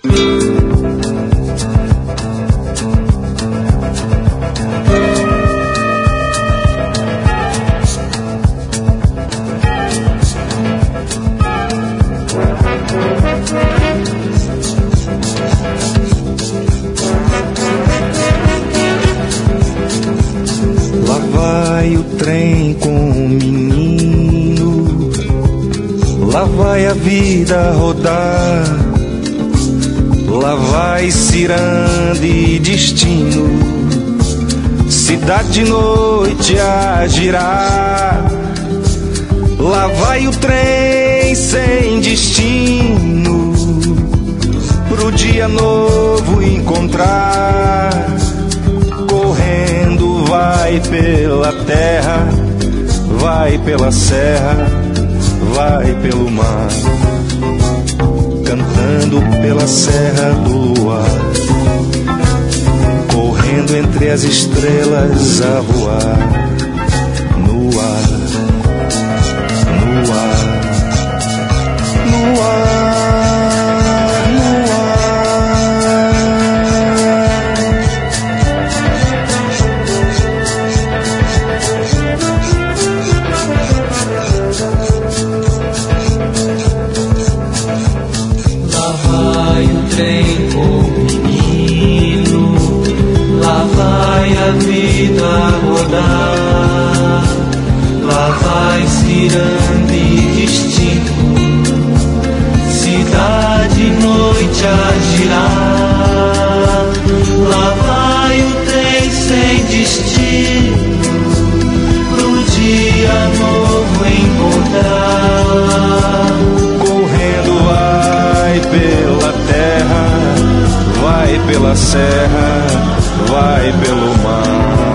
Lá vai o trem com o menino, lá vai a vida rodar, lá vai ciranda e destino, cidade e noite a girar. Lá vai o trem sem destino, pro dia novo encontrar. Correndo vai pela terra, vai pela serra, vai pelo mar, cantando pela serra do luar, correndo entre as estrelas a voar, no ar, no ar, no ar. Trem com o menino, lá vai a vida rodar, lá vai ciranda e destino, cidade e noite a girar. Lá vai o trem sem destino, pro dia novo encontrar. Correndo vai pela terra, vai pela serra, vai pelo mar.